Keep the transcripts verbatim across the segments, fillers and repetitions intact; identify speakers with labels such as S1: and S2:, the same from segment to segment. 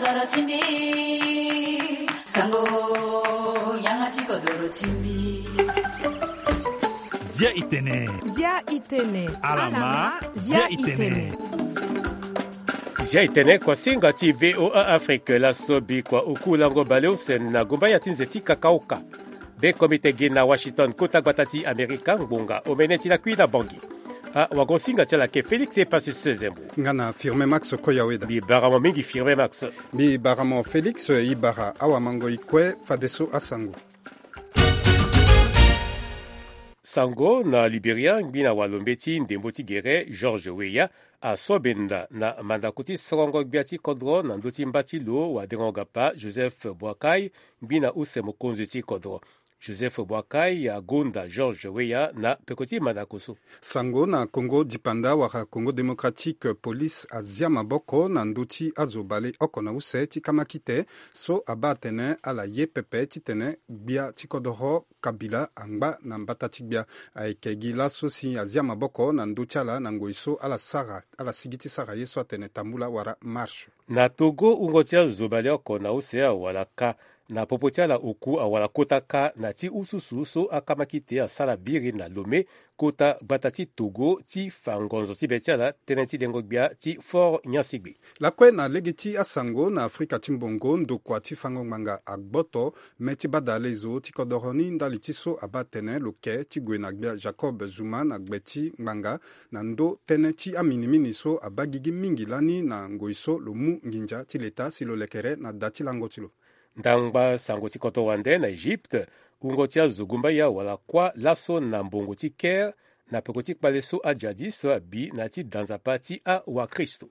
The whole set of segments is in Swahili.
S1: doro chimbi sango yanga chiko doro chimbi
S2: Zia itene
S3: Zia itene
S2: alama Zia itene
S4: Zia itene kwa singa ti V O A Afrique la sobi kwa ukulango baleo sen na gomba ya tinzeti kakauka be komite gina Washington kota gwatati Amerika ngbonga omeneti la kuina bangi a wagonsinga tala ke Felix e passé sezembu
S5: ngana firme Max Koyaweda
S4: bi baramo mingi firme Max
S5: bi baramo Felix ibara awamango ikwe fadeso asango
S4: Sango na Liberia ngbina walombeti ndemboti gere George Weah a sobenda na mandakuti sorongo gbiati kodro na ndoti mbati lo wa derongapa Joseph Boakai ngbina use mokonzi ti kodro Joseph Boakai ya gonda George Weah na pekoti mandakusu
S5: Sango na Congo dipanda waka Congo Democratique Police azia maboko na nduti azobale oko na use ti kamakite so abatene ala ye pepe ti tene bia ti kodoro Kabila angba na mbata tibia aikegi la sosi azia maboko na nduti ala na ngoiso ala sara ala sigiti sara yeso atene tambula wara marche
S4: na Togo ungotia zobale oko na use wala ka na popotia la uku awala kota ka na ti ususu so akamakite asala biri na Lomé kota batati Togo ti fangonzo ti betia la tenenti dengogbia ti Fort Nyansigbi.
S5: La kwe na legiti asango na Afrika timbongo ndokwa ti fangongmanga agboto meti badalezo ti kodoroni ndali ti so abatene loke ti gwe na gbia Jacob Zuma na gbeti ngmanga na ndo tene ti aminimini so abagigi mingi lani na ngoiso lomu nginja ti leta silo lekere na dati lango tilo.
S4: Ndangba sango ti koto wande na Egypte ungo ti azogumba ya wala kwa laso na mbongo ti Caire na peko ti kpale so a jadis so abi na ti danzapa ti a wa Kristo.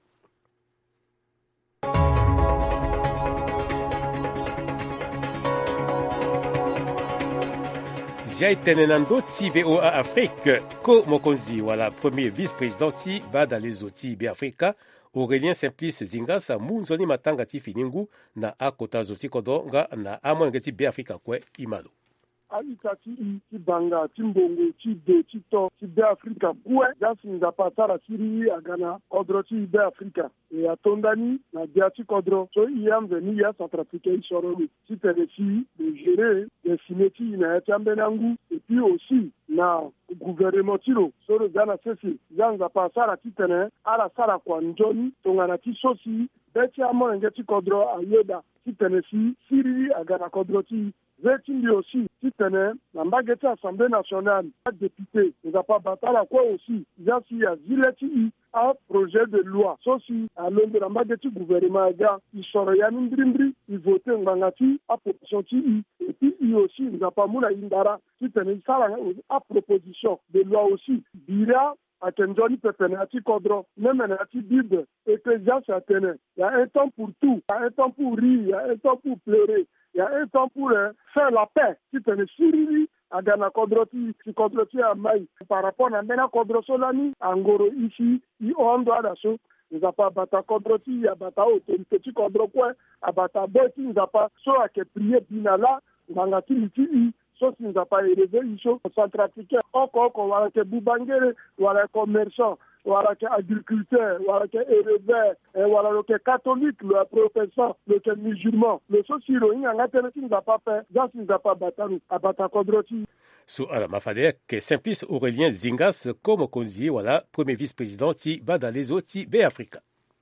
S4: Zia itene na ndo ti V O A Afrique ko mokonzi wala premier vice-président ti bada lezo ti be Afrika Aurélien Simplice Zingasa munzoni matanga ti finingu na akota zo ti kodo nga na amwenge ti be Afrika kwe imalo.
S6: Alita ti ti banga ti mbongo ti de ti to ti be Afrika kwe jasi nzapa tara siri agana kodro ti be Afrika e atondani na dia ti kodro so iyam veni ya Centrafrique isoroni ti telesi de gérer des simeti na etambenangu et puis aussi na gouvernement tiro soro gana sesi zanza pa sara ti tene ala sara kwa njoni tongana ti sosi beti amwenge ti kodro ayeda ti tene si siri agana kodro ti Vetindi aussi, si tenait, la baguette Assemblée nationale, la députée, nous a pas battu la quoi aussi, il y a si, il un projet de loi, sauf si, à l'heure de la baguette gouvernement, il serait un indrimbri, il votait un bangati, à proposition ti, et puis il aussi, nous a pas moula indara, si tenait ça, à proposition de loi aussi, bira, à Kenjoni Pepenati Kodro, même à Bible, Ecclésiaste à Téné. Il y a un temps pour tout, il y a un temps pour rire, il y a un temps pour pleurer, il y a un temps pour euh, faire la paix. Si tu es Sirili, à Ghana Kodroti, si Kodroti à Maï, par rapport à Mena Kodro Solani, Angoro ici, il on doit d'assaut. Nous n'avons pas bata Kodroti, il y a bata autorité, petit Kodro quoi, à bata Boti, nous n'avons pas, soit que prier Binala, Mangati Miti, sauf si nous n'avons pas élevé, ils sont centrafricains, encore qu'on va que Boubangere, voilà commerçant, voilà que agriculteur, voilà que éleveur, voilà que catholique, le protestant, le musulman, le sociéro, il y a un intérêt qui nous a pas fait, dans ce qui nous a pas battu, à Batakodroti.
S4: So ala mafade que Simplice Aurélien Zingas comme konzi voilà premier vice-président ti bada lezo ti be Afrika.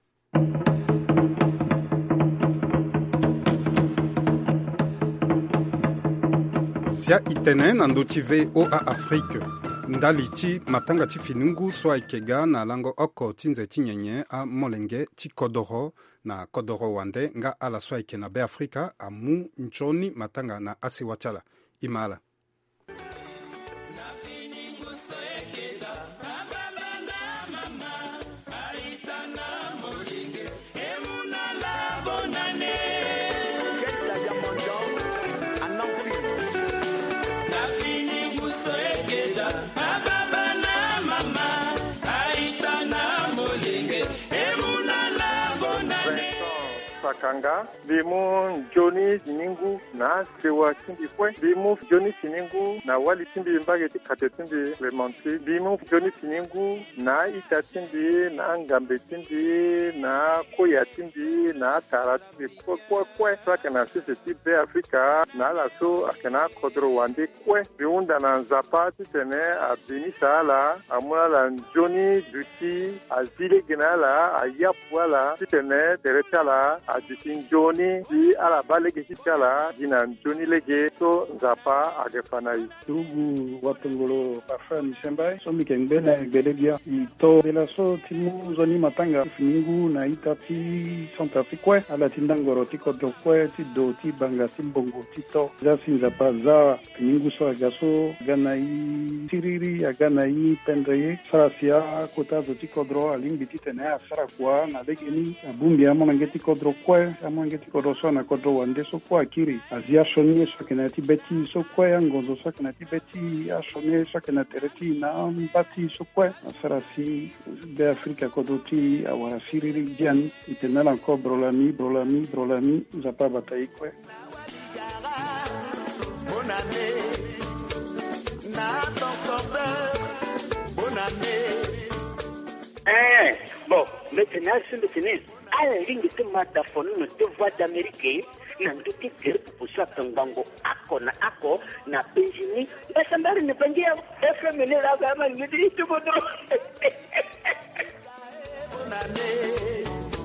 S5: Zia itene na ndoti V O A Afrique ndali ti matanga ti finungu so aikega na lango oko tinze ti nyenye a molenge ti kodoro na kodoro wande nga ala so aike na be Afrika amu nchoni matanga na asiwachala imala.
S3: Sakanga, bimu Johnny Siningu na Sewa Timbi Kwe, bimu Johnny Siningu na Wali Timbi Mbageti Kate Timbi Clemente, bimu Johnny Siningu na Ita Timbi na Ngambe Timbi na Koya Timbi na Tara Timbi Kwe Kwe Kwe, Sakana Sisi Tibe Afrika na Laso Akena Kodro Wande Kwe, biunda na Nzapa Titene a Bini Saala, a Mwala Johnny Duti, a Zile Genala, a Yapwala, Titene, Teretala, a Dutin Johnny, Di Ala Balege Titala, Dina Johnny Lege, So Nzapa, a Gefanai.
S6: Tugu Watungolo, Parfa Misembai, So Mikengele, Belebia, Ito de la So Timu Zoni Matanga, Finingu, na Itati, Centrafrique, Ala Tindangoro, Tiko Dokwe, Tido, Tibanga, Timbongo, Tito, Zasi Nzapa, Za, Finingu So Agaso, Ganai, Tiriri, Aganai, Pendreye, Sarasia, Kota Zoti Kodro, Alimbi Titene, Sarakwa, na Legeni, Abumbi, Amangeti Kodro Kwe, Amangeti Kodro So, na Kodro Wande So Kwa Kiri, Azia Shoni, Sakenati Beti So Kwe, Angozo Sakenati Beti, Ashone, Sakenati Reti, na Mbati So Kwe, Sarasi, Be Afrika Kodoti, Awara Siriri, Dian, Itenela Encore Brolami, Brolami, Brolami, Zapa Bataï Kwe.
S7: Bonne année, Nathan Sorder, bonne année.
S8: Eh, bon, maintenant, c'est le tennis. À la ligne de mataphone, de voix d'Amérique, nanduki kiri kupuswa kangango ako na ako na penjini. Basa mbari nipangia F M N la gama ngidi tubodo.
S7: Bonne année.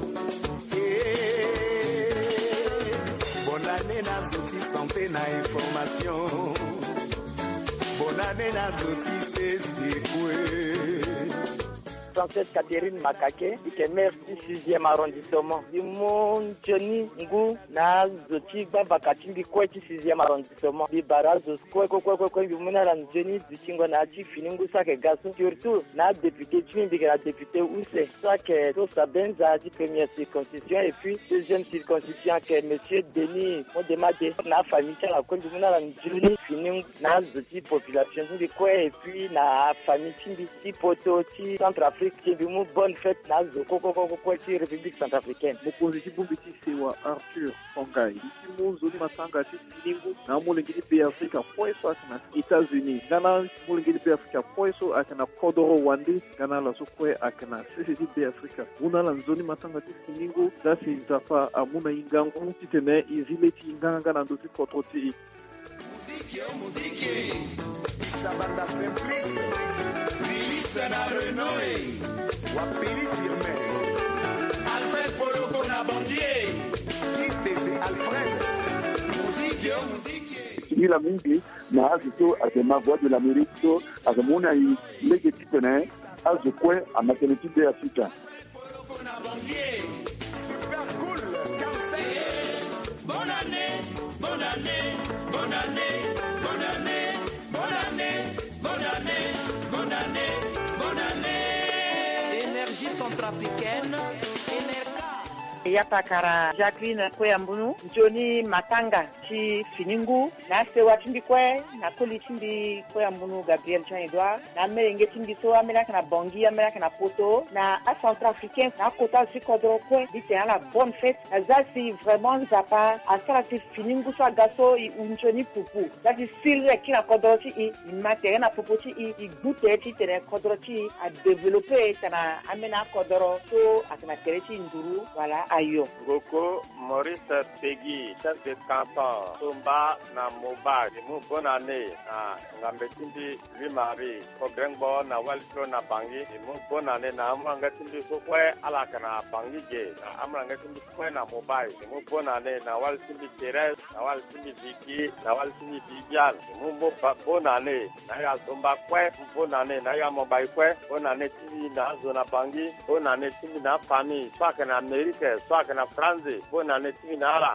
S7: Bonne année na zoti santé na information. Bonne année na zoti sesikwe.
S9: Princesse Catherine Makake, qui est maire du sixième arrondissement. Du monde Johnny Ngu, na Zoti Babakatimbi, quoi du sixième arrondissement. Du barrage de quoi, quoi, quoi, quoi, quoi, du monde à Johnny, du Chingonachi, Finingu, ça que Gasson, surtout, na député, tu m'indiques la députée où c'est. Ça que tout ça ben, ça dit première circonscription, et puis deuxième circonscription que monsieur Denis, on demande, na famille, la quoi, du monde à Johnny, Finingu, na Zoti population, du quoi, et puis na famille, Timbi, Poto, Centrafrique. Qui est une bonne fête dans la République centrafricaine.
S10: Mon positif pour petit c'est Arthur Fongai. Ici mon zone matanga c'est Finingu. Na mon lingiri pays Afrique point ça na États-Unis. Ghana mon lingiri pays Afrique point ça akana Kodoro Wande. Ghana la sokwe akana C C D pays Afrique. Muna la zone matanga c'est Finingu. Là c'est Nzapa amuna ingangu titene izileti inganga na ndoti kotroti.
S7: Musique musique. Sabanda simplice. Sana Renoé, Wapili Firme, Alfred Poloko na Bandier, Kitese Alfred, musique, musique.
S6: Il a mingi, na azito azema voix de l'Amérique, azamona i legeti pene, azokwe a maternité de Africa.
S7: Poloko na Bandier, super cool, Kamseye. Bonne année, bonne année, bonne année, bonne année, bonne année, bonne année, bonne année. Bonne année. Énergie centrafricaine.
S9: Yatakara Jacqueline Koyambunu, Johnny Matanga, Chi Finingu, na Sewa Timbi Kwe, na Koli Timbi Koyambunu, Gabriel Jean Edouard, na Merenge Timbi So, Amerika na Bongi, Amerika na Poto, na A Centrafricain, na Kota Sikodro Kwe, dit la bonne fête. Ça c'est vraiment Zapa, à ça c'est Finingu So Gaso, et Johnny Poupou. Ça c'est Sylvie qui na Kodrochi, et Matériel na Popochi, et Goûter, qui tene Kodrochi, à développer, ça na Amena Kodro, So, à na Terechi Nduru, voilà. Ayo.
S3: Goko Maurice Peggy, chef de canton, Tumba na Moba, mu bonne année na Ngambetindi Limari, Kogrengbo na Waltro na Bangi, mu bonne année na Amrangatindi Sokwe alaka na Bangi je, na Amrangatindi Sokwe na Moba, mu bonne année na Waltindi Teres, na Waltindi Viki, na Waltindi Bibian, mu bonne année na ya Zomba Kwe, bonne année na ya Moba Kwe, bonne année Tindi na Zona Bangi, bonne année Tindi na Famille, Paka na Amérique. Soit que na France, bonne année, Tinara.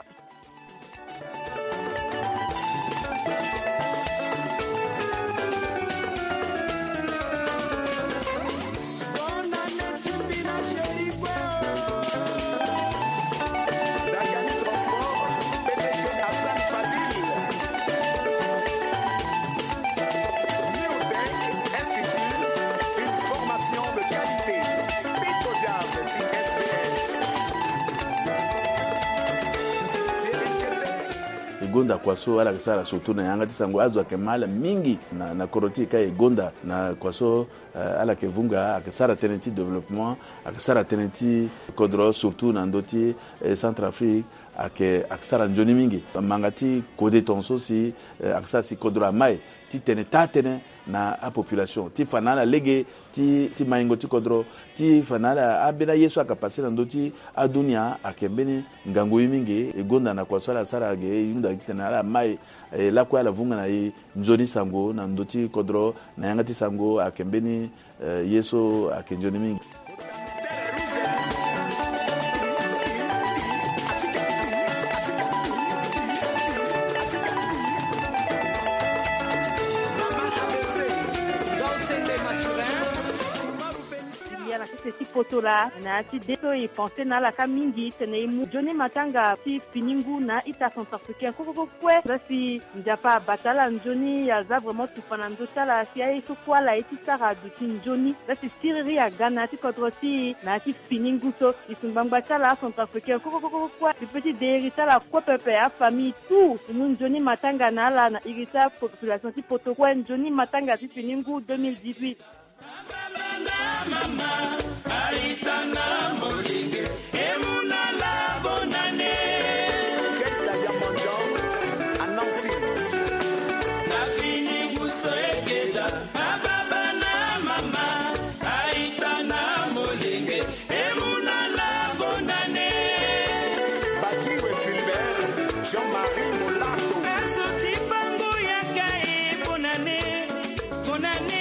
S11: egonda kwaso ala kasara surtout na yanga tisango azo akemala mingi na na koroti ka egonda na kwaso uh, ala kevunga akasara tenenti développement akasara tenenti kodro surtout na ndoti eh, Centrafrique ake aksara njoni mingi mangati kode tonso si uh, aksara si kodro mai ti tene tatene na a population ti fanala lege ti ti maingo ti kodro ti fanala abena yesu akapasi na ndoti adunia akembeni ngangu mingi egonda na kwa swala sara ge yunda kitana ala mai e, la kwa la vunga na i njoni sango na ndoti kodro na yanga ti sango akembeni e, yesu akenjoni mingi.
S12: Si potola na ti deto e pensé na la kamingi tene mu Johnny Matanga ti finingu na ita Centrafricain koko kwe si njapa batala Johnny ya za vraiment tu fanando tala si ai so kwa la eti sara du tin Johnny si siriri ya Ghana ti kodroti na ti finingu so isumbangba tala Centrafricain koko koko kwe di petit derita la kwa pepe a famille tout nous Johnny Matanga na la na irita population ti poto kwe Johnny Matanga ti finingu deux mille dix-huit.
S7: Mama, aitana molinge, emuna la bonane. Keta ya monjo, anansi. Na fini guso ekeda, ababa na mama, aitana molinge, emuna la bonane. Bakiwe Philbert, Jean-Marie Molato. Nasoti bango yakae bonane, bonane.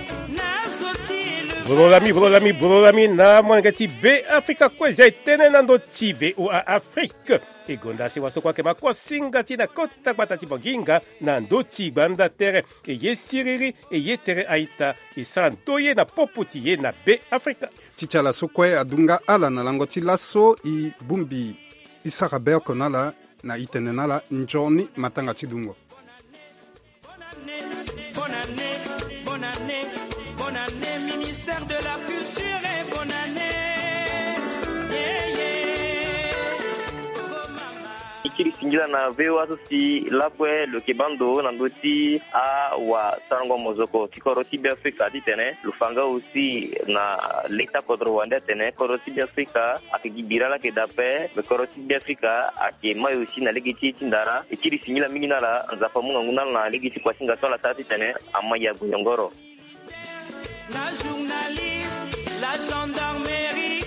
S4: Brolami, brolami, brolami, na mwangati be Afrika kweza itene nando tibe u a Afrika. Egonda si waso kwa kema kwa singati na kota kwa tati banginga na ndo tibanda tere. E ye siriri, e ye tere aita, e santoye na poputi ye na be Afrika.
S5: Tichala sokwe adunga ala na langoti laso i bumbi isaka berko nala na itene nala njoni matanga chidungo.
S7: Bonne année, bonne année, bonne année. Bonne année, ministère de la Culture et bonne année. Yeah, yeah. Oh, mama.
S13: Ikiri singila na veo aso si lapwe lo kebando na ndoti a wa sarango mozoko tikoro tibi Afrika ditene lufanga aussi na leta kodro wande tene koro tibi Afrika akigibira la kedape me koro tibi Afrika ake mayo aussi na legiti tindara ikiri singila mingi na la nzafa munga nguna na legiti kwa singa tola tati tene amaya guyongoro.
S7: La journaliste, la gendarmerie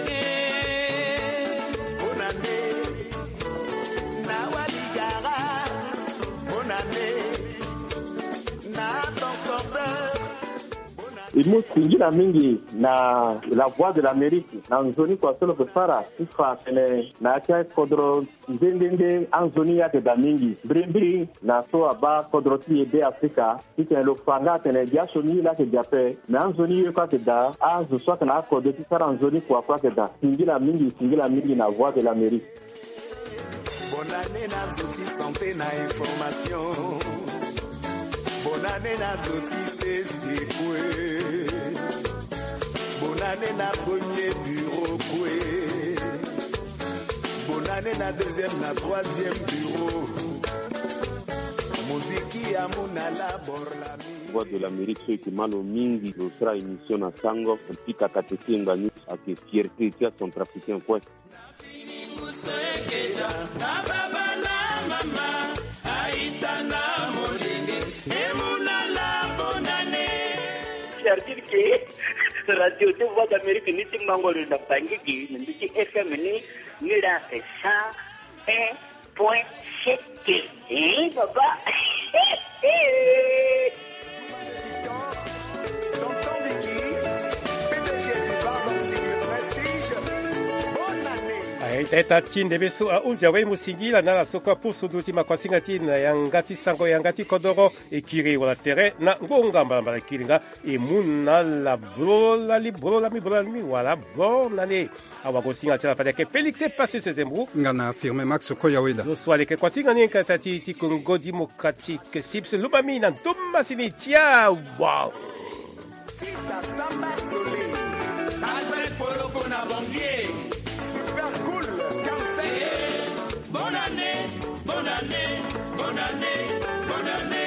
S7: et bonne année. Na waligara, bonne année. Na transporteur.
S9: Imu singira mingi na la voix de l'Amérique na nzoni kwa solo kufara sifa tene na kia kodro nzendende anzoni ya da mingi brimbri na so aba kodro ti ebe Afrika tene lo fanga tene jasho ni la ke jape na anzoni yo kwa da azu so kana kodro ti sara anzoni kwa kwa da singira mingi singira mingi na voix de l'Amérique.
S7: Bonne année na zoti santé na information. Bonne année na zoti c'est c'est quoi. Bonne année na premier bureau quoi. Bonne année na deuxième na troisième bureau. Muziki ya muna la borla.
S14: Voix de l'Amérique ceux qui malo mingi l'autre émission na sango mpika katekinga ni ake fierté tia Centrafricain quoi.
S8: C'est-à-dire que radio de Voix d'Amérique ni ti mangolo na bangiki ni ti F M ni ni la c'est ça un point sept. Eh papa.
S4: Aita tinde beso a unja we musingila na sokwa pusu duti makwasinga tina yangati sango yangati kodoro e kiri wala tere na ngonga mbala kiringa e muna la brola li brola mi brola mi wala bona ne awa gosinga tala fada ke Felix e passé ses embou
S5: ngana affirmé Max Koyaweda
S4: zo swale ke kwasinga ni katati ti Congo Democratique sips lumami na tumba sini tia wow
S7: Tita samba sole Alfred Poloko na bangier super cool, bonne année, bonne année. année, bonne année.